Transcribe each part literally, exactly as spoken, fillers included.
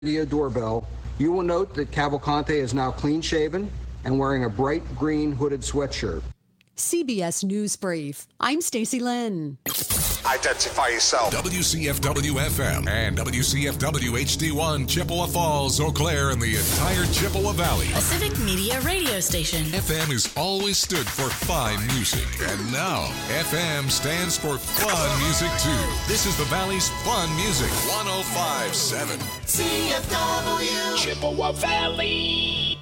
Video doorbell, you will note that Cavalcante is now clean-shaven and wearing a bright green hooded sweatshirt. C B S News Brief. I'm Stacey Lynn. Identify yourself. W C F W F M and W C F W H D one, Chippewa Falls, Eau Claire, and the entire Chippewa Valley. A civic media radio station. F M has always stood for fine music, and now F M stands for fun music too. This is the Valley's fun music. one oh five point seven C F W Chippewa Valley.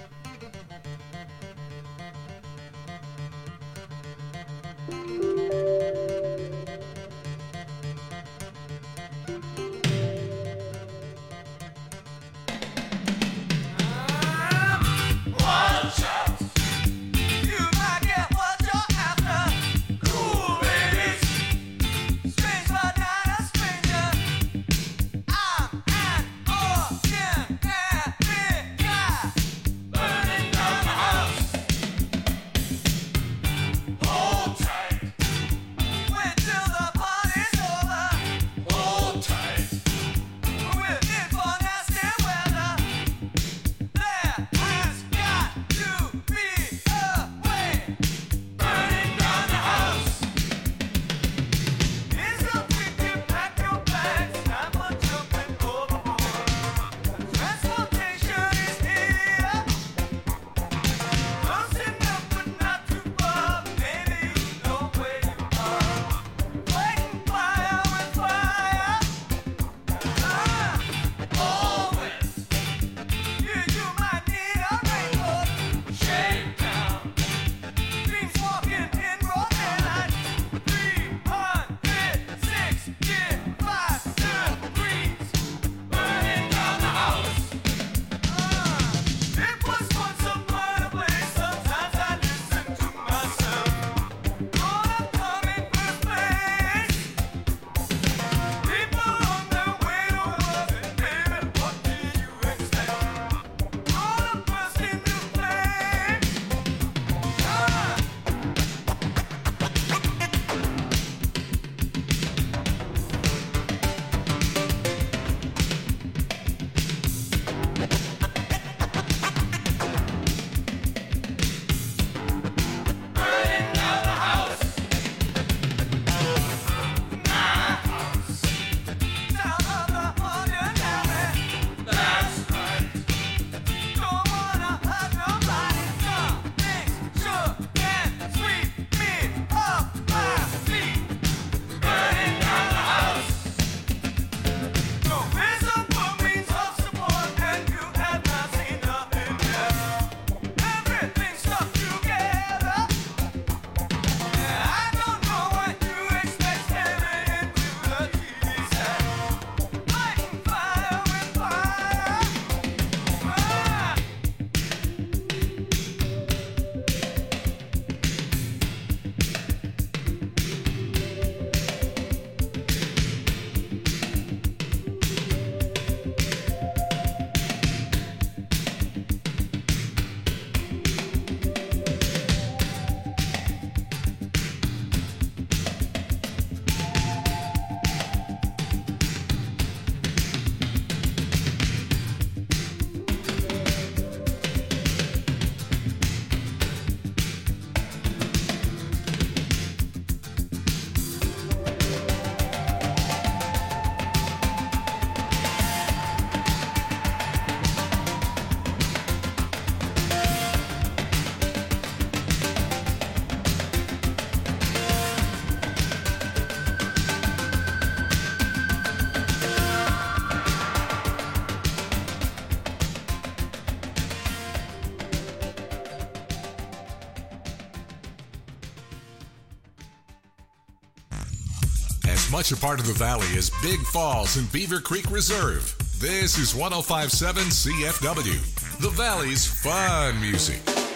Much a part of the valley is Big Falls and Beaver Creek Reserve. This is one oh five point seven C F W, the Valley's fun music.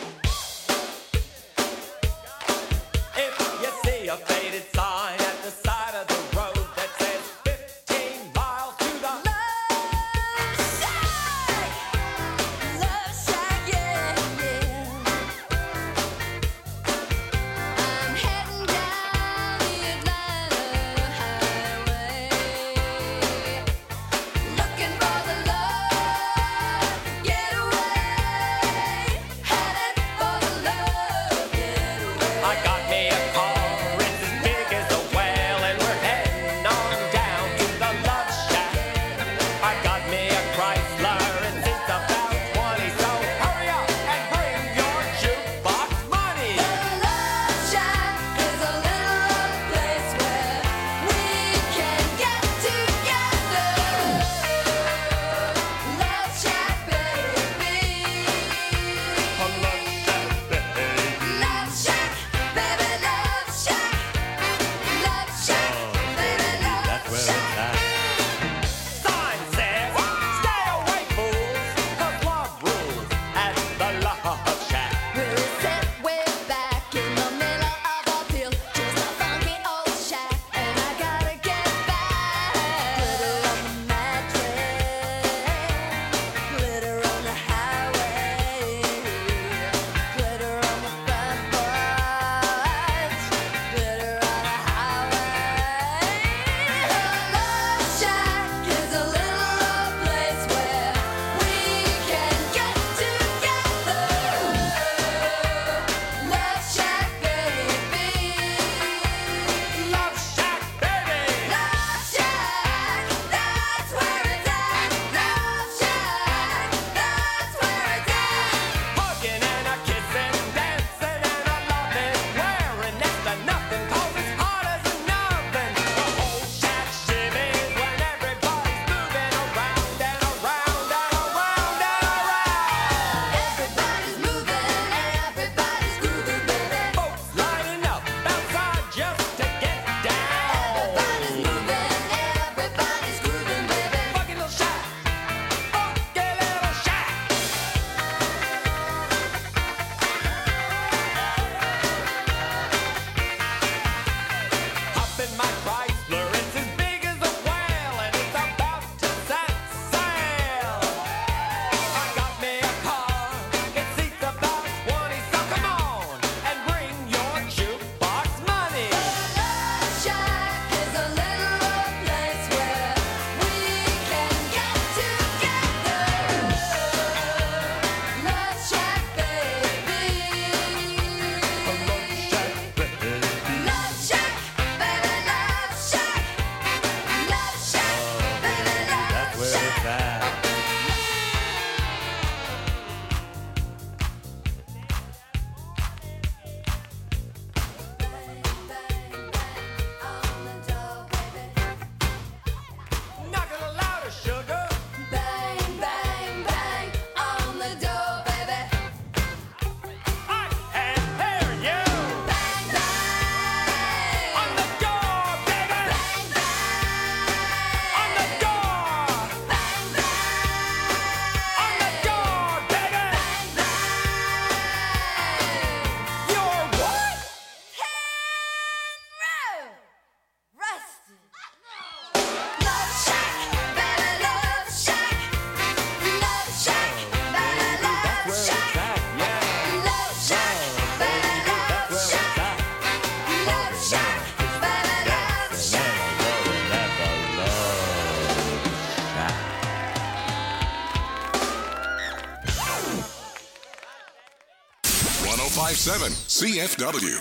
If you see a faded sign at the side of the road that says fifteen miles to the Love Shack, Love Shack, yeah, yeah. I'm heading down the Atlanta highway, looking for the love five seven C F W.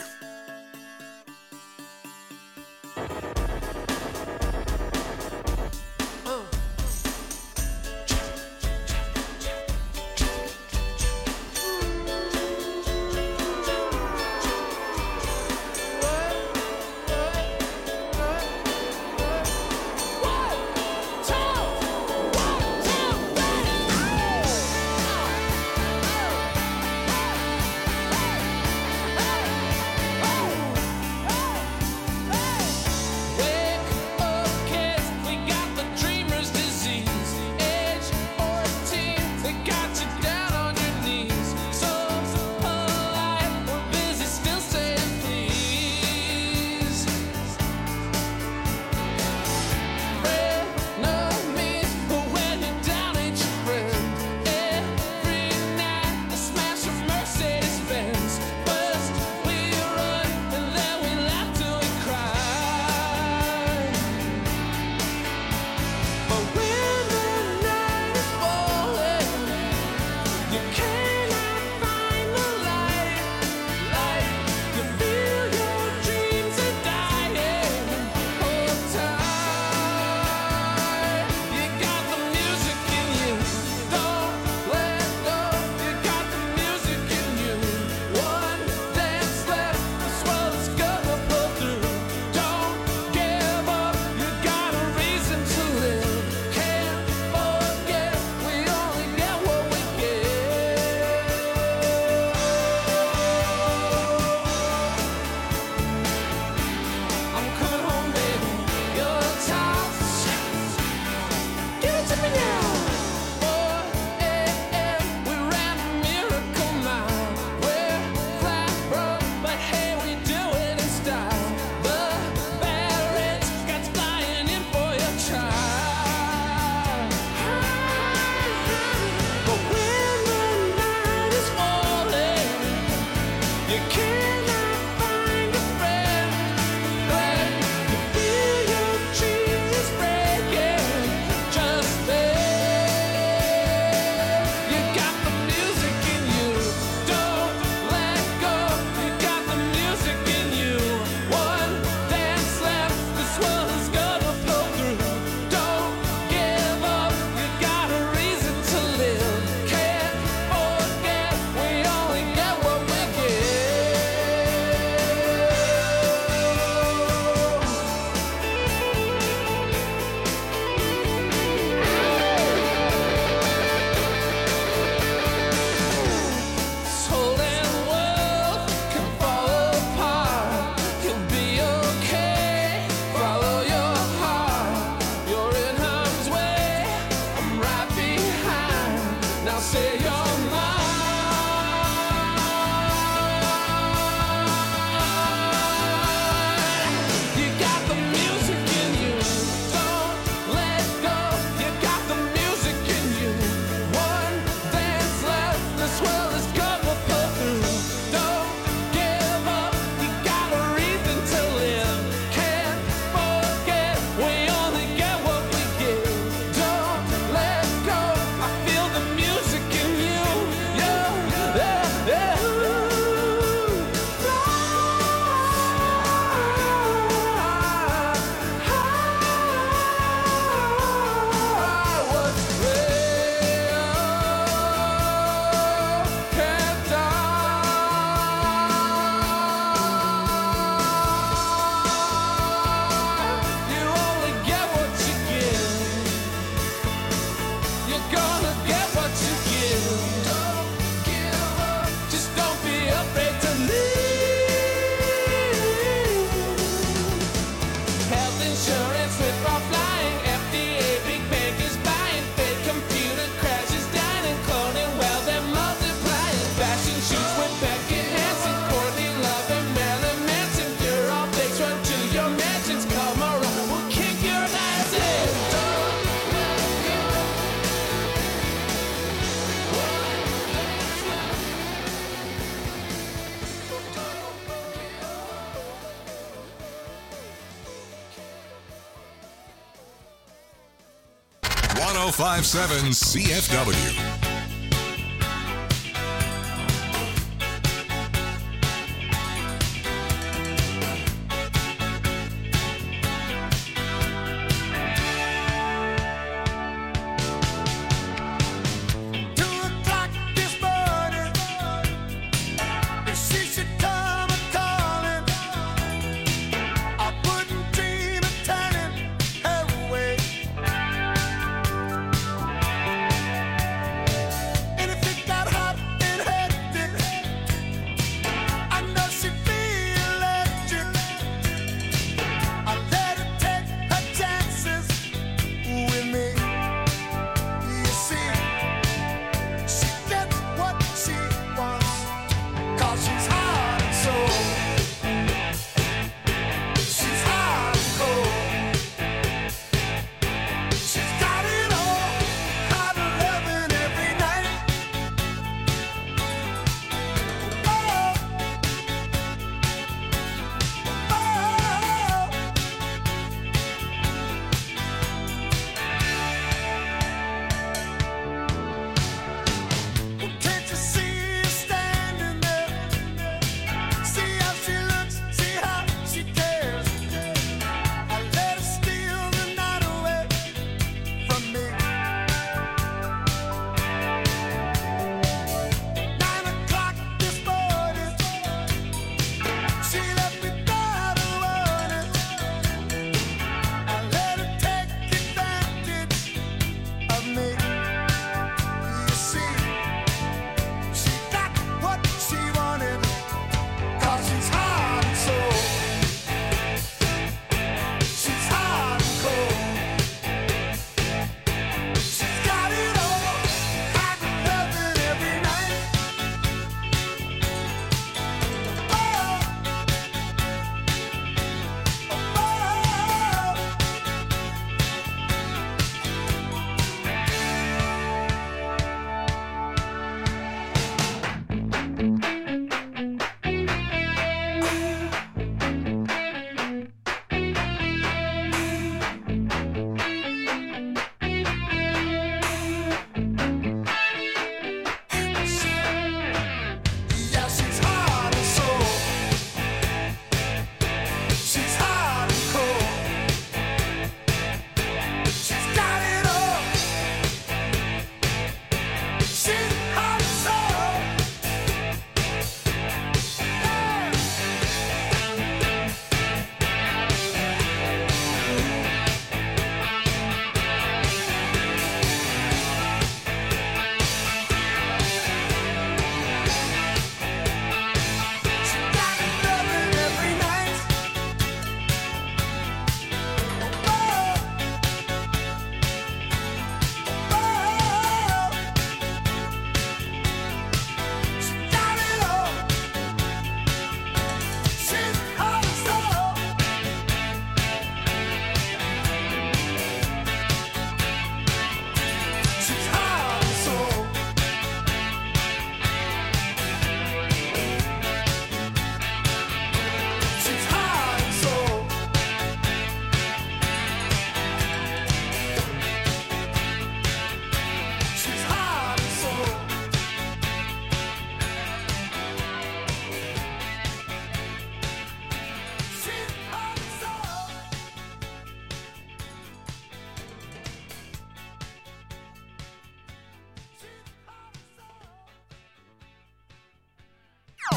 one oh five point seven C F W.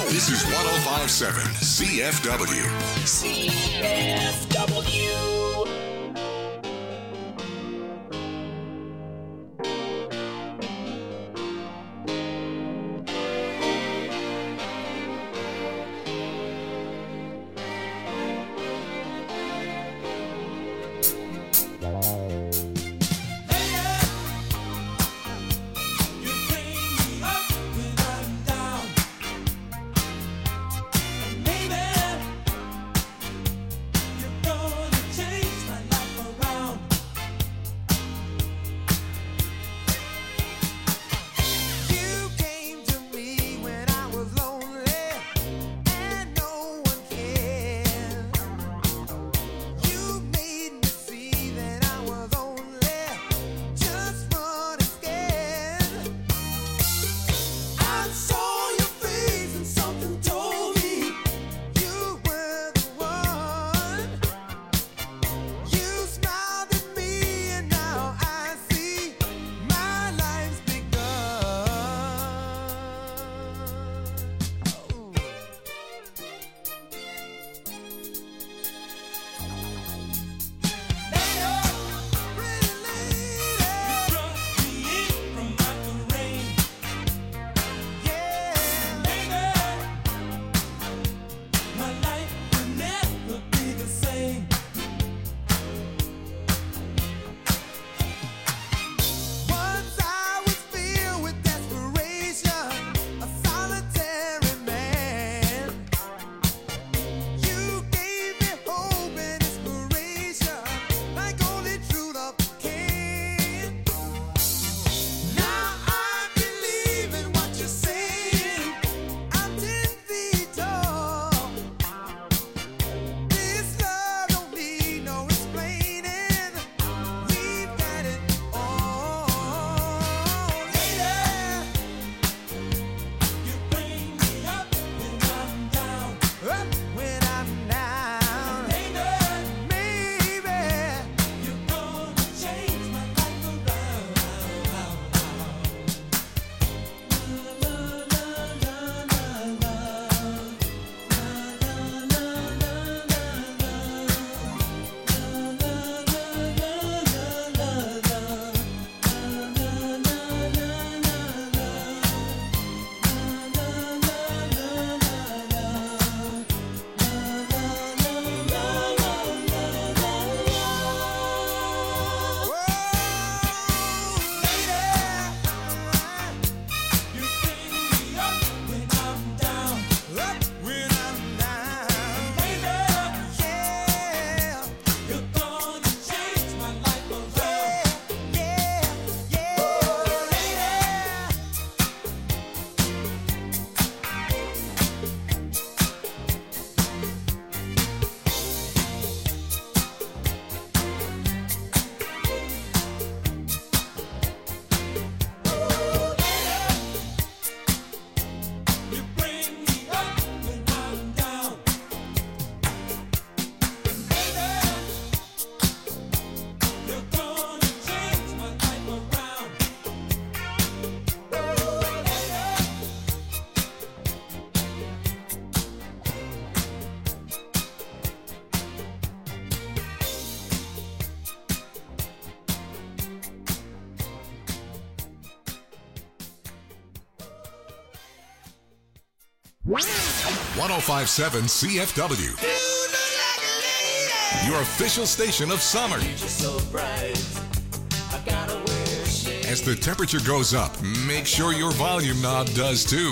This is one oh five point seven C F W. C F W. one oh five point seven C F W. Your official station of summer. As the temperature goes up, make sure your volume knob does too.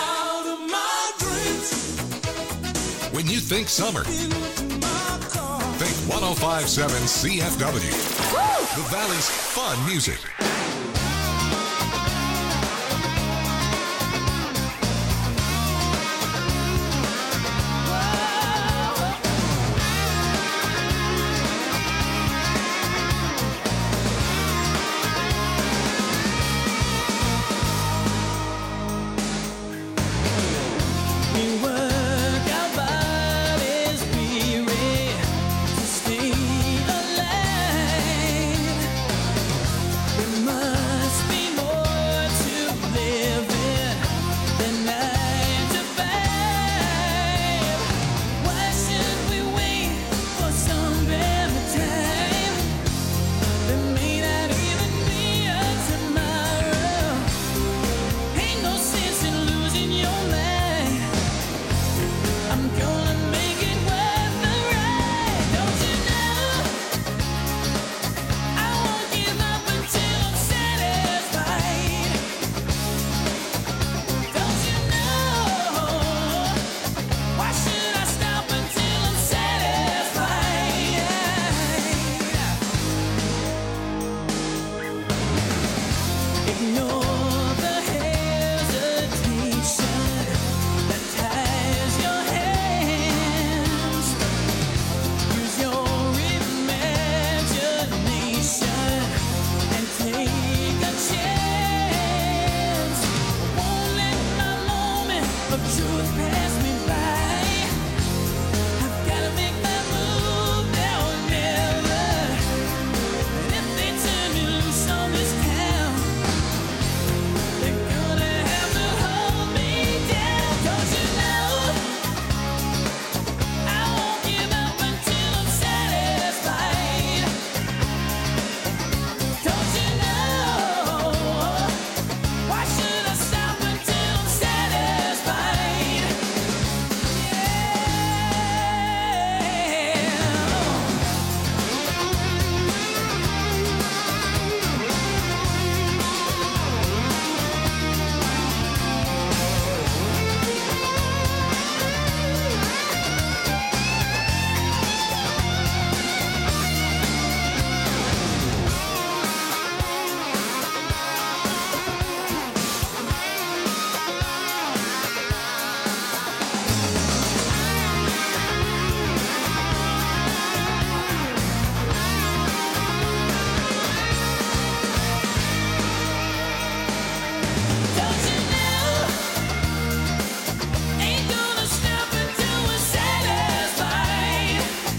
When you think summer, think one oh five point seven C F W. The Valley's fun music. Alive. Ignore the hesitation that ties your hands. Use your imagination and take a chance. Won't let my moment of truth pass me by. I've gotta make my move now or never. And if they turn me loose on this town, they're gonna have to hold me down. Don't you know I won't give up until I'm satisfied? Don't you know why should I stop until I'm satisfied? Don't you know? Ain't gonna stop until we're satisfied.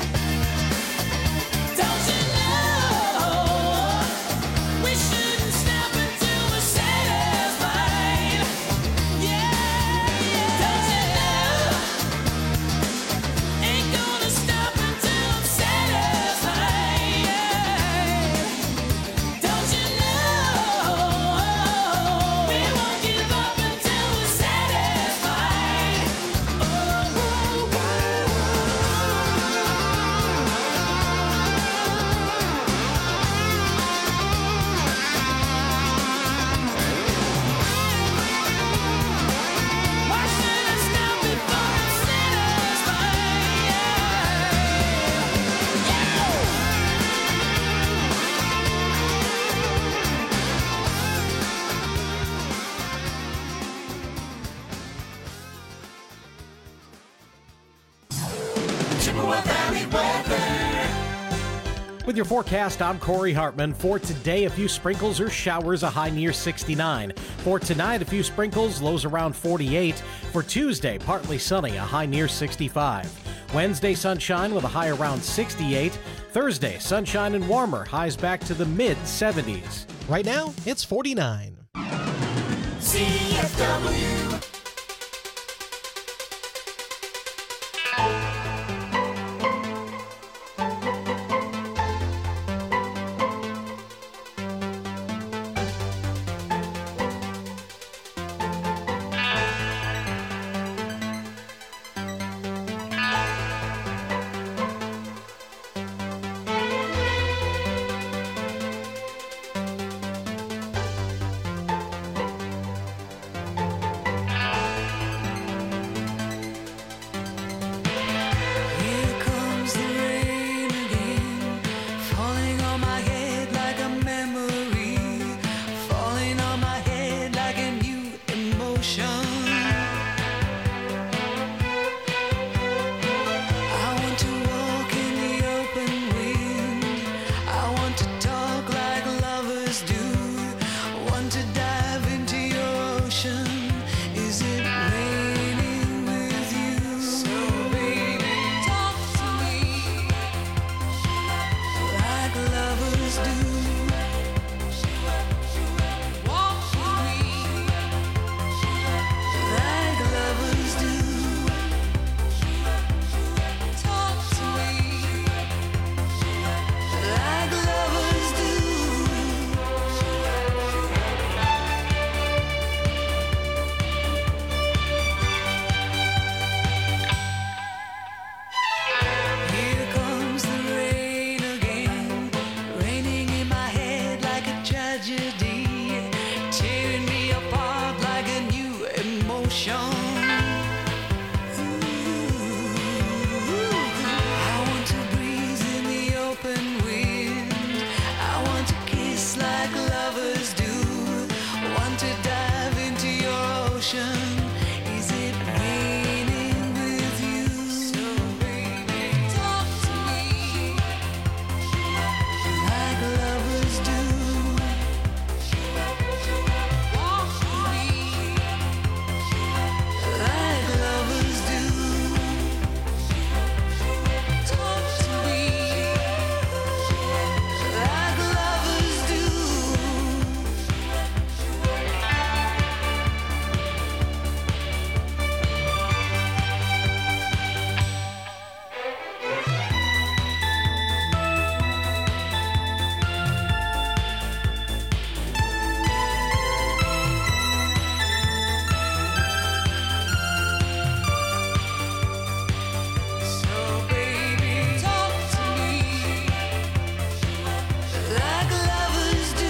Don't you know? We shouldn't stop until we're satisfied. Yeah, don't you know? Ain't gonna stop until I'm satisfied. Don't you know? We won't give up until we're satisfied. Oh, why should I stop before I'm satisfied? Chippewa Valley weather. With your forecast, I'm Corey Hartman. For today, a few sprinkles or showers, a high near sixty-nine. For tonight, a few sprinkles, lows around forty-eight. For Tuesday, partly sunny, a high near sixty-five. Wednesday, sunshine with a high around sixty-eight. Thursday, sunshine and warmer, highs back to the mid seventies. Right now, it's forty-nine. C F W. Want to dive into your ocean. Is it raining with you? So baby, talk to me like lovers do. Walk with me like lovers do. Talk to me like lovers do. So baby, talk to me like lovers do.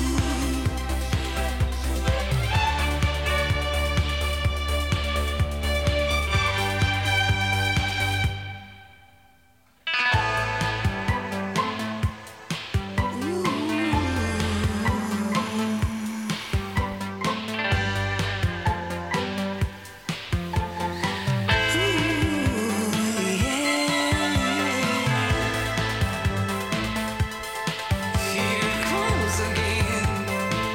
Here comes again.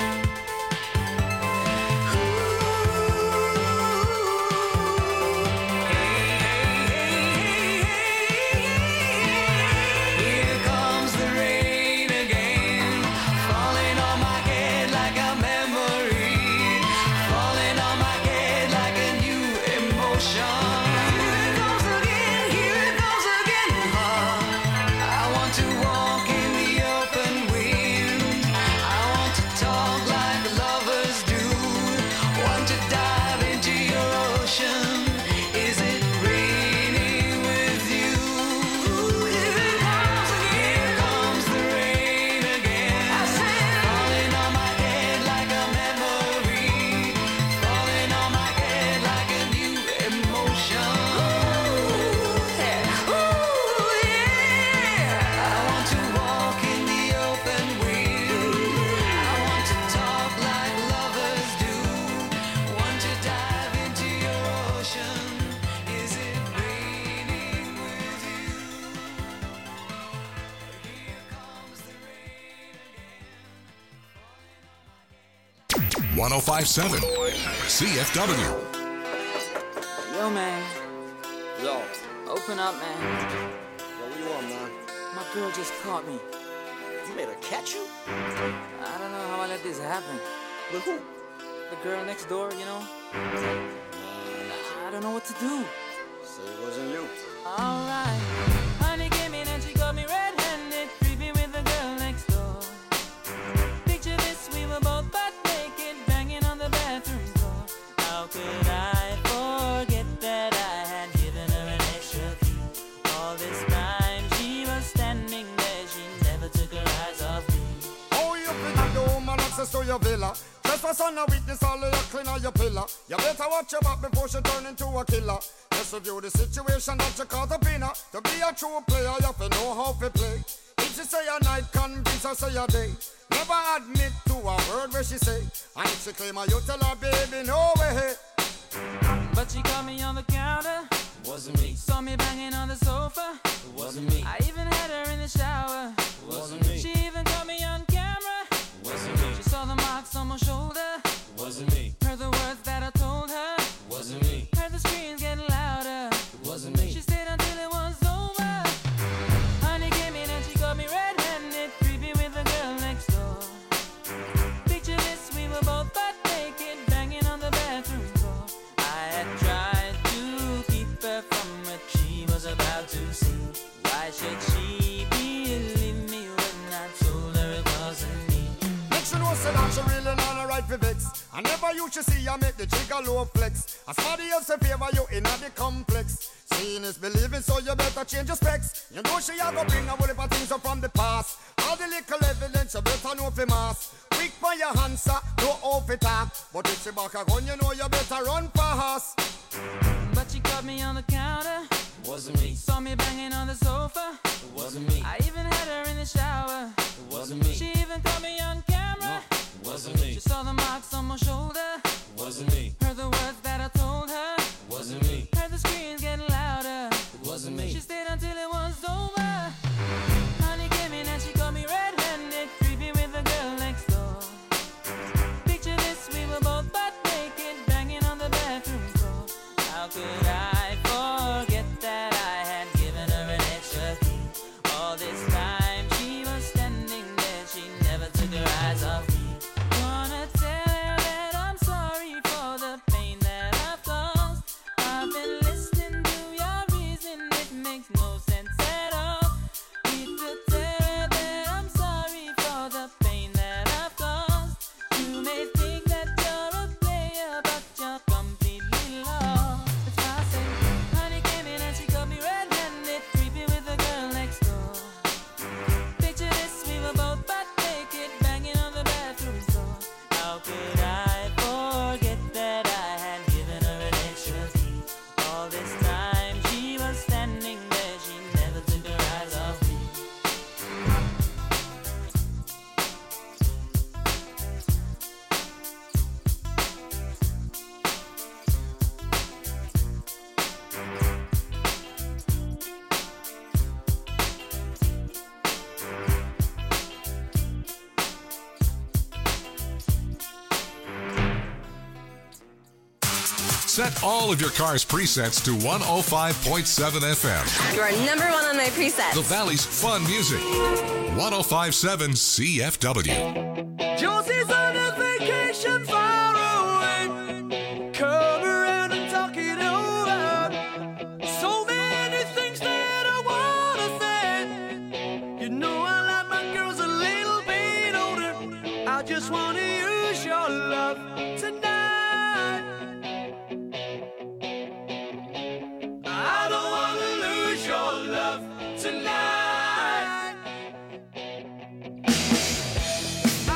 Here comes the rain again, falling on my head like a memory, falling on my head like a new emotion. Here it goes again, here it goes again. I want to walk in the open wind. I want to talk like lovers do. Want to dive into your ocean. Is it raining with you? Here it comes again. Here comes the rain again. Falling on my head like a memory, falling on my head like a new emotion. Ooh, yeah. I want to walk in the open wind. I want to talk like lovers do. Want to dive into your ocean. Is it raining with you? Here comes the rain again. one oh five point seven C F W. Yo, man, Yo, open up, man. yo, what you want, man? My girl just caught me. You made her catch you? I don't know how I let this happen. With who? The girl next door, you know? I don't know what to do. Say it wasn't you. Alright. Honey came in and she got me red-handed, creepy with the girl next door. Picture this, we were both butt naked, banging on the bathroom door. How could I forget that I had given her an extra key? All this time she was standing there, she never took her eyes off me. Oh, you finna the woman access to your villa. Trespass on a witness, all of your clean on your pillar. You better watch your back before she turn into a killer. Let's review the situation that you call the winner. To be a true player, you have to know how to play. If she say a night, convince her say a day. Never admit to a word where she say. And if she claim her, you tell her, baby, no way. But she caught me on the counter. Wasn't me. Saw me banging on the sofa. It wasn't me. I even had her in the shower. It wasn't me. She even caught me on camera. It wasn't me. She saw the marks on my shoulder. It wasn't me. Heard the words that I told her. It wasn't me. Heard the screams getting louder. It wasn't me. She stayed until it was over. Honey came in and she got me red-handed, creepy with the girl next door. Picture this, we were both butt naked, banging on the bathroom door. I had tried to keep her from what she was about to see. Why should she believe me when I told her it wasn't me? Make sure no say that she really not a right for vex. I never used to see you make the jigger low flex. As somebody else in favor you in the complex. Seeing is believing, so you better change your specs. You know she a go bring a whole heap of things up from the past. All the little evidence you better know for mass. Quick for your answer, no off it talk. But if she back a gun, you know you better run fast. But she caught me on the counter. It wasn't me. Saw me banging on the sofa. It wasn't me. I even had her in the shower. It wasn't me. She even caught me on camera. No, it Wasn't me. She saw the marks on my shoulder. Wasn't me. Heard the words that I told her. Wasn't me. Heard the screams getting louder. Wasn't me. She stayed until it was over. Honey came in and she caught me red-handed, creepy with the girl next door. Picture this, we were both butt naked, banging on the bathroom floor. How could I forget that I had given her an extra key? All this time she was standing there, she never took her eyes off me. Wanna tell her that I'm sorry for the pain that I've caused. I've been listening to your reason, it makes no sense at all. Need to tell her that I'm sorry for the pain that I've caused. You may think that you're a player, but you're completely lost. That's why I say, honey came in and she caught me red-handed, creepy with the girl next door. Picture this, we were both butt naked, banging on the bathroom floor. How could I forget that I had given her an extra key? All this time she was standing there, she never took her eyes off me. Set all of your car's presets to one oh five point seven F M. You are number one on my presets. The Valley's fun music. one oh five point seven C F W. Josie's on a vacation far away. Come around and talk it over. So many things that I wanna say. You know I like my girls a little bit older. I just wanna use your love tonight. I don't wanna lose your love tonight.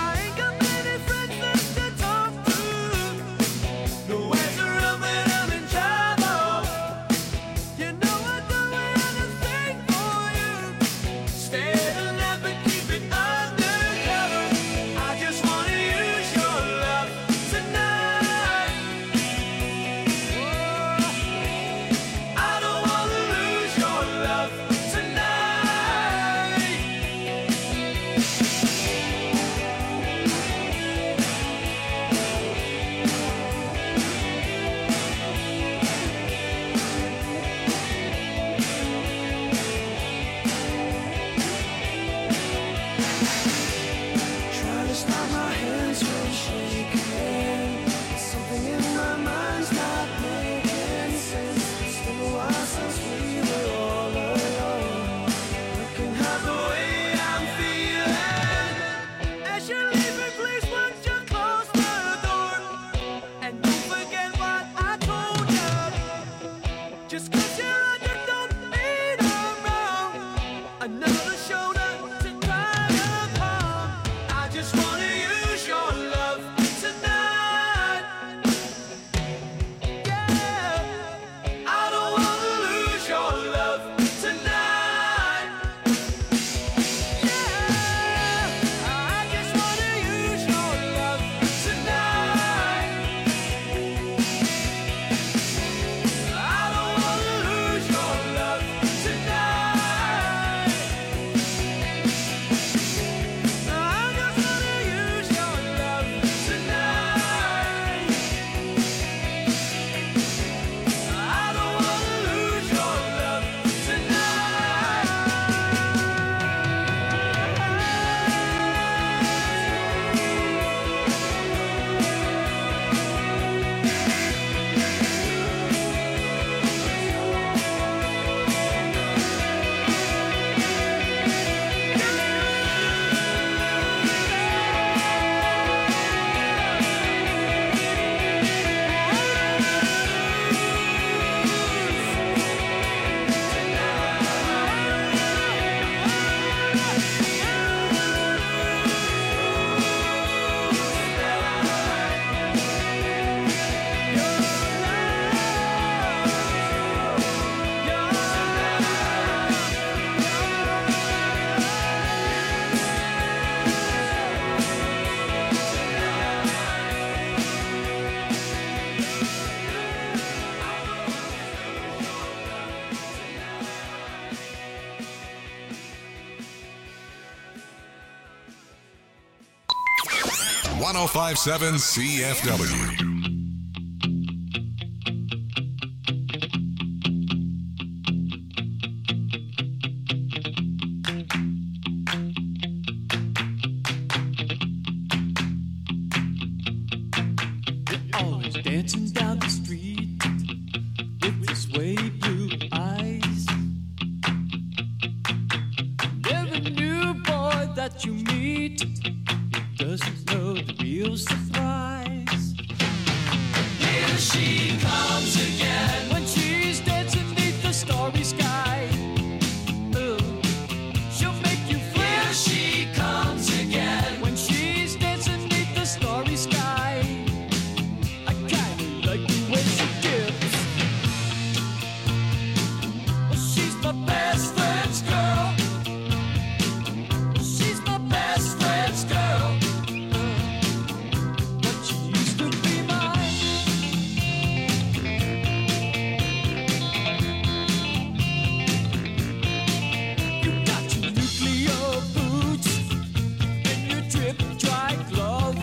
one oh five point seven C F W. Always dancing down the street with his wavy blue eyes. Every new boy that you meet doesn't know the real surprise. Here she comes again when she's dancing beneath the starry sky. Oh, she'll make you feel. Here she comes again when she's dancing beneath the starry sky. Like the way she dips. Well, she's my best friend's girl. She's my best friend's girl. But she used to be mine. You got your nuclear boots and your drip dry glove.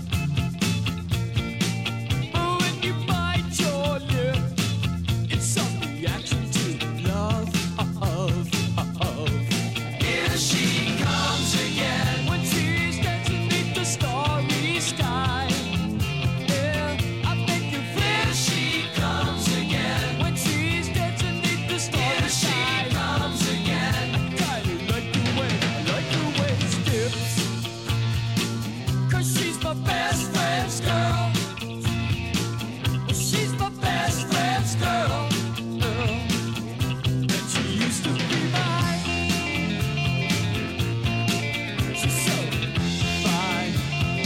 Here she comes again when she's dancing beneath the starry sky. Yeah, I make you feel. Here she comes again when she's dancing beneath the starry sky. Here she comes again. I kinda like the way, I like the way she dips. 'Cause she's my best friend's girl. She's my best friend's girl. And she used to be mine. She's so fine.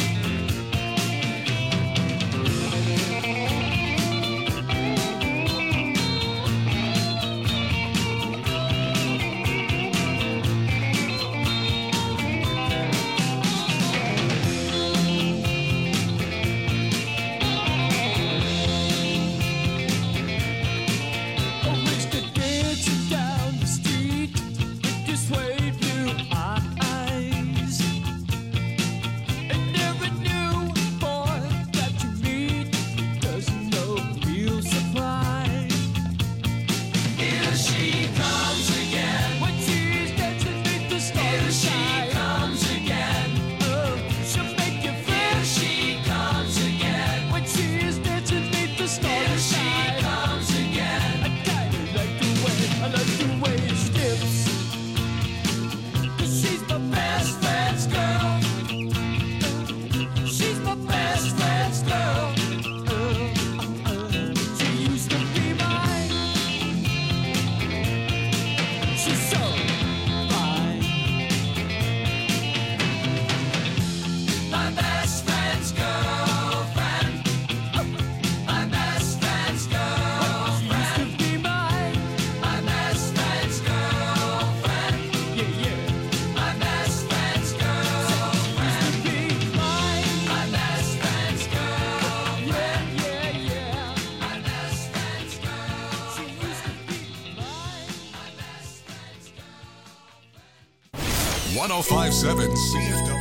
Always good dancing down the street with this way blue eyes. And every new boy that you meet doesn't know the real surprise. Here she comes again when she's dancing beneath the starry sky. Here she comes again. Oh, she'll make you feel. Here she comes again when she's dancing beneath the starry sky. Here she comes again. I kinda like the way, I like the way she dips. 'Cause she's my best friend's girl. She's my best friend's girl. She used to be mine. She's so fine. My best friend's girlfriend. My best friend's girlfriend. She used to be mine. My best friend's girlfriend. Yeah, yeah. My best friend's girlfriend. She used to be mine. My best friend's girlfriend. Yeah, yeah, yeah. My best friend's girl. She used to be mine. My best friend's girl. one oh five point seven C F W.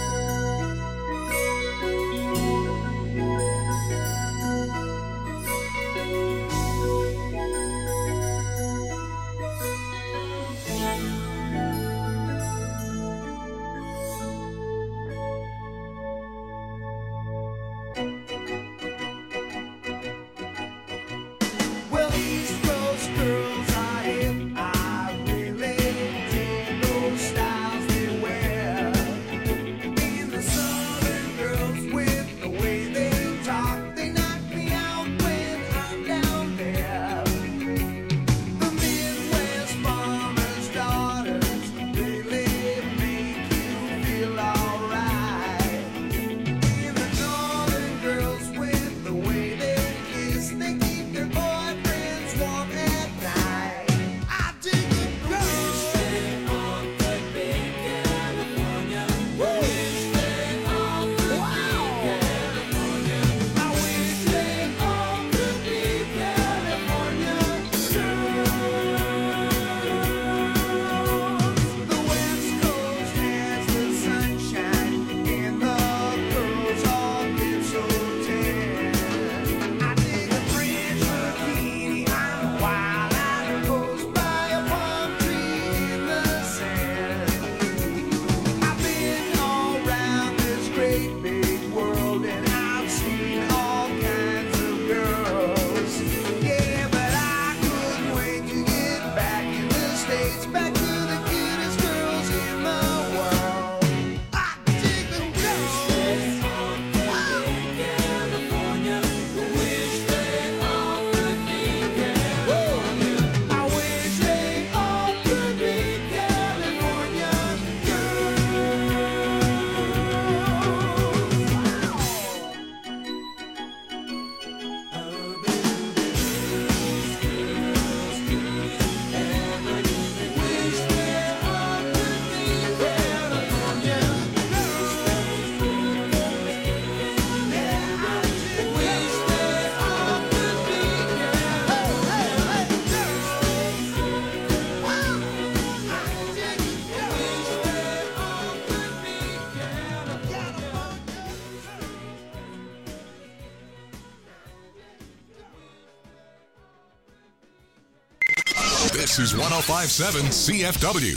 Well, East Coast girls are hip. I really dig those styles they wear. This is one oh five point seven C F W.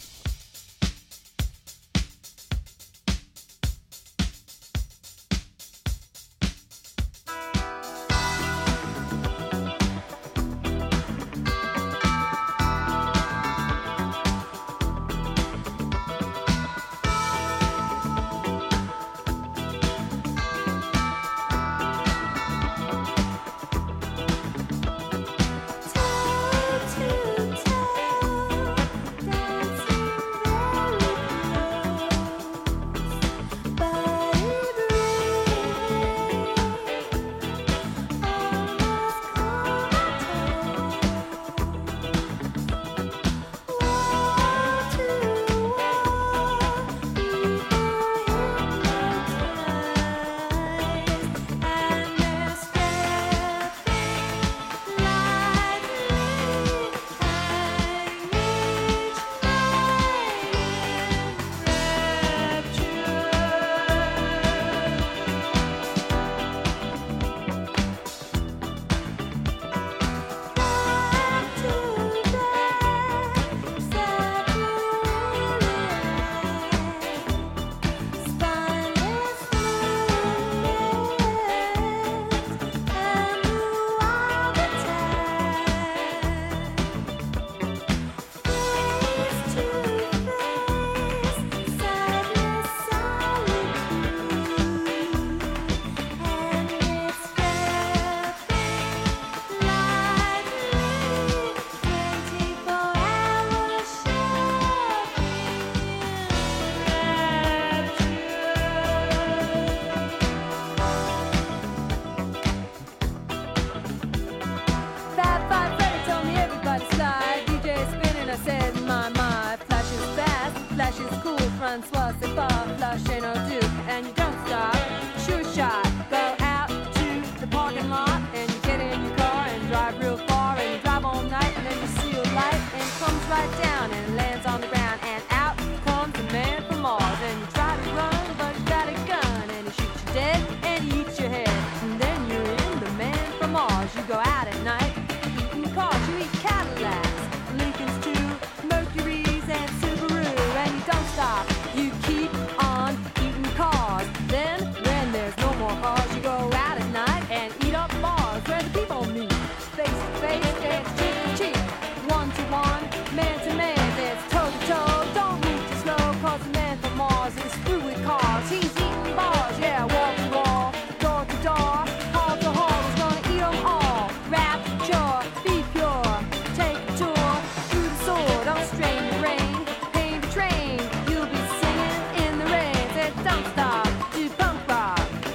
Francois, c'est pas flashing or do, and you don't stop. Sure shot, go out to the parking lot, and you get in your car and drive real far, and you drive all night, and then you see a light, and it comes right down and lands on the ground, and out comes a man from Mars, and you try to run, but you got a gun, and he shoots you dead, and he eats your head, and then you're in the man from Mars. You go out at night, eating cars, you eat Cadillacs, Lincolns too, Mercuries and Subaru, and you don't stop. You keep on eating cars. Then, when there's no more cars, you go out at night and eat up bars where the people meet. Face to face, it's cheek to cheek. One to one, man to man, it's toe to toe. Don't move too slow, cause the man from Mars is through with cars. He's eating bars, yeah, wall to wall, door to door, hall to hall. He's gonna eat them all. Rapture, be pure, take a tour through the sword. Don't strain your brain, pain the train. You'll be singing in the rain. Said don't stop, do punk rock.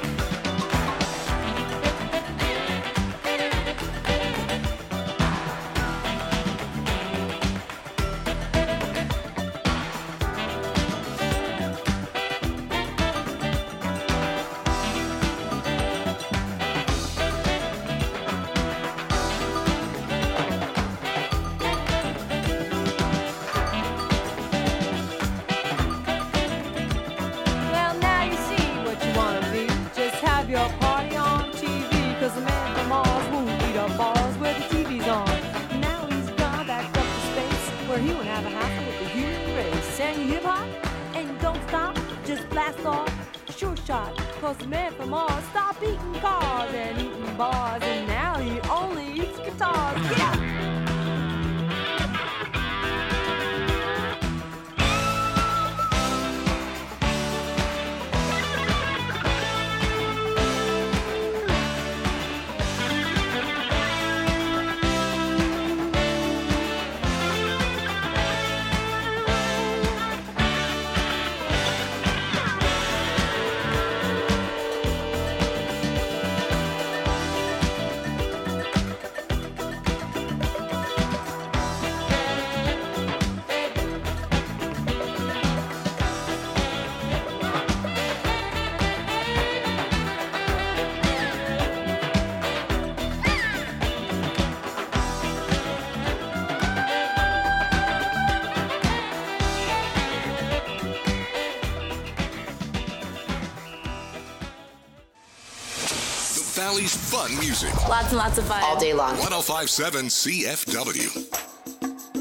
Well, now you see what you wanna be. Just have your party on T V. Cause the man from Mars won't eat up bars where the T V's on. Now he's gone back up to space where he won't have a hassle with the human race. And you hip hop and you don't stop, just blast off. Sure shot, cause the man from Mars stopped eating cars and eating bars. And now he only eats guitars. Get out! The Valley's fun music. Lots and lots of fun. All day long. one oh five point seven C F W.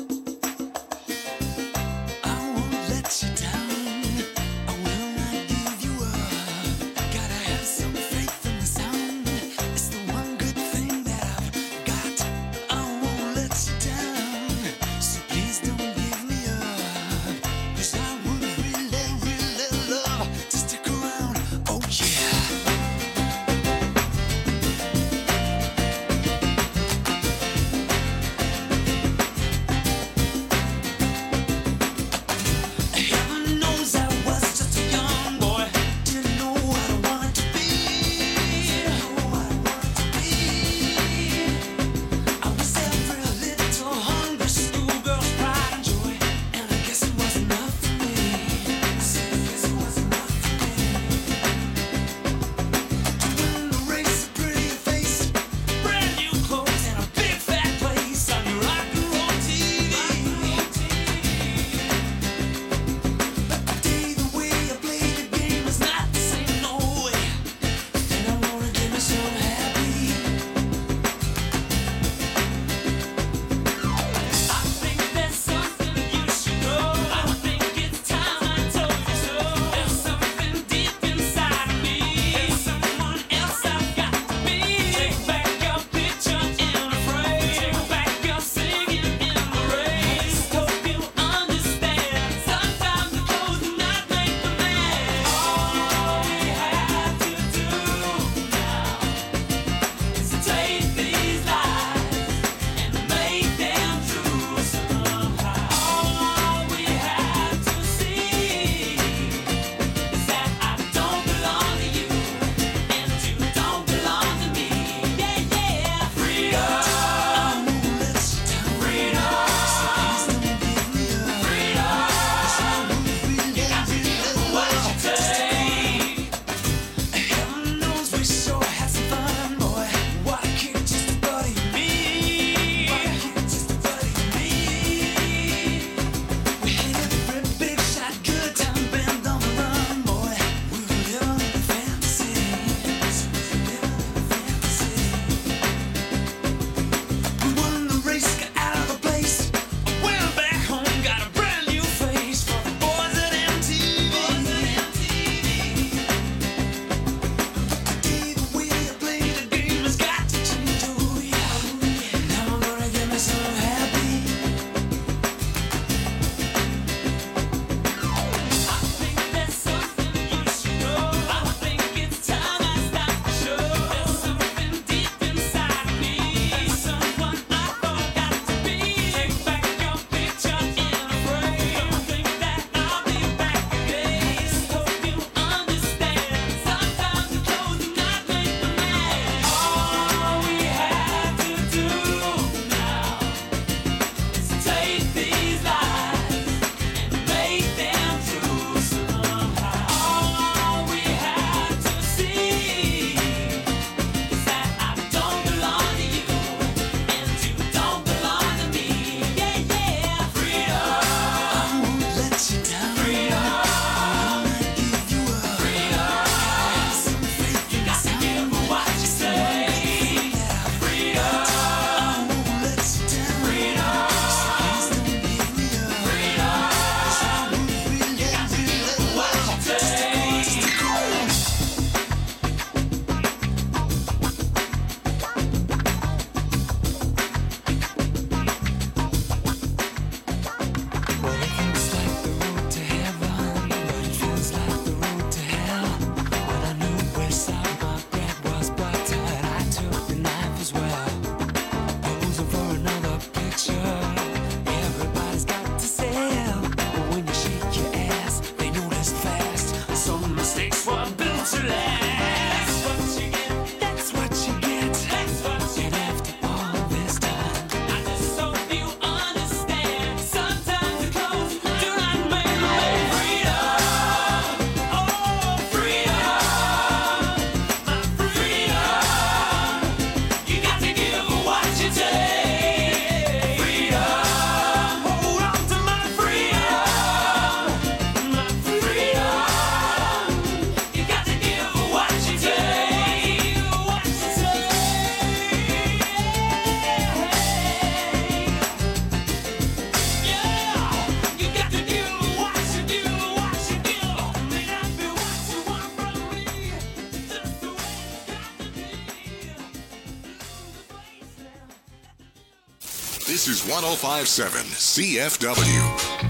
This is one oh five point seven C F W.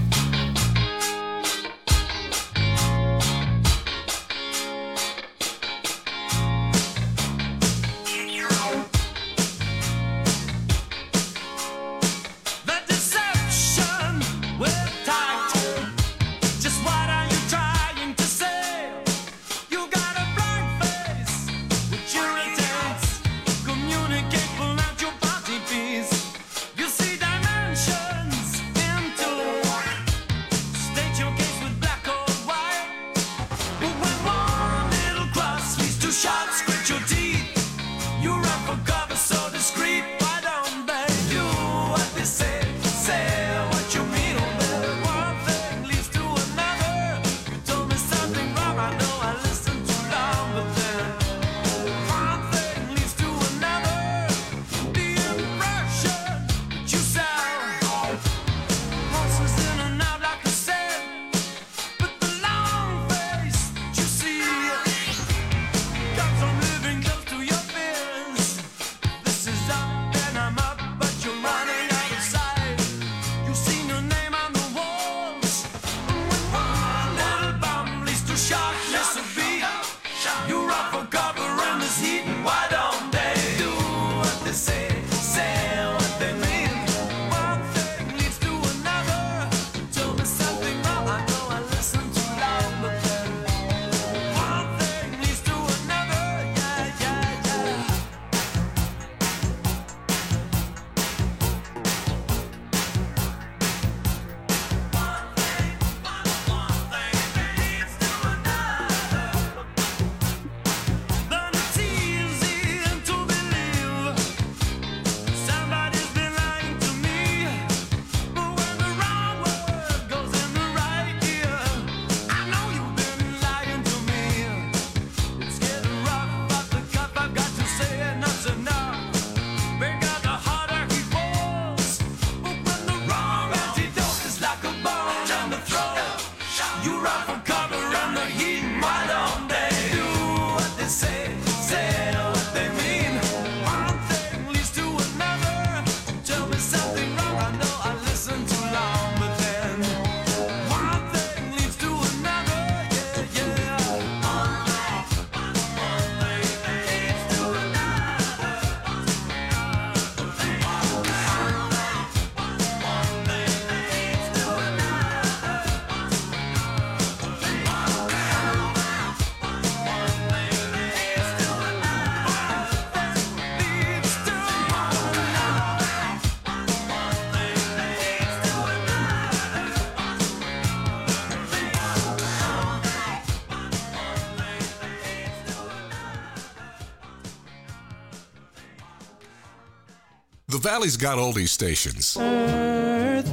The Valley's got oldies stations. Earth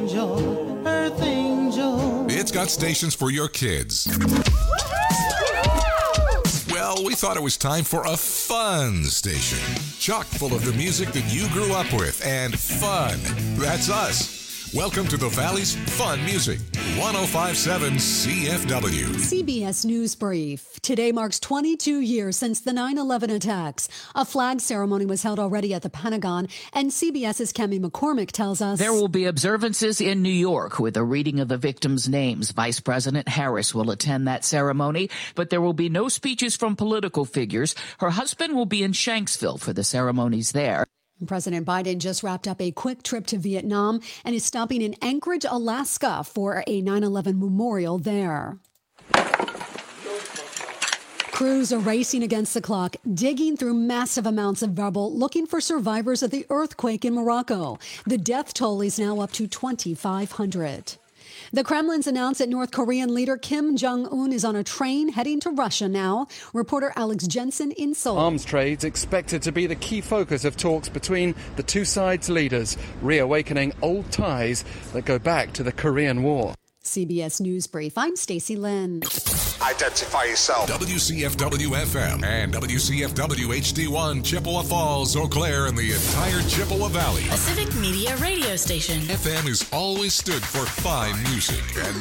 Angel, Earth Angel. It's got stations for your kids. Well, we thought it was time for a fun station. Chock full of the music that you grew up with and fun. That's us. Welcome to the Valley's Fun Music, one oh five point seven C F W. C B S News Brief. Today marks twenty-two years since the nine eleven attacks. A flag ceremony was held already at the Pentagon, and CBS's Kemi McCormick tells us there will be observances in New York with a reading of the victims' names. Vice President Harris will attend that ceremony, but there will be no speeches from political figures. Her husband will be in Shanksville for the ceremonies there. President Biden just wrapped up a quick trip to Vietnam and is stopping in Anchorage, Alaska for a nine eleven memorial there. Crews are racing against the clock, digging through massive amounts of rubble, looking for survivors of the earthquake in Morocco. The death toll is now up to twenty-five hundred. The Kremlin's announced that North Korean leader Kim Jong-un is on a train heading to Russia now. Reporter Alex Jensen in Seoul. Arms trades expected to be the key focus of talks between the two sides' leaders, reawakening old ties that go back to the Korean War. C B S News Brief. I'm Stacey Lynn. Identify yourself. W C F W F M and W C F W H D one, Chippewa Falls, Eau Claire, and the entire Chippewa Valley. A civic media radio station. F M has always stood for fine music. And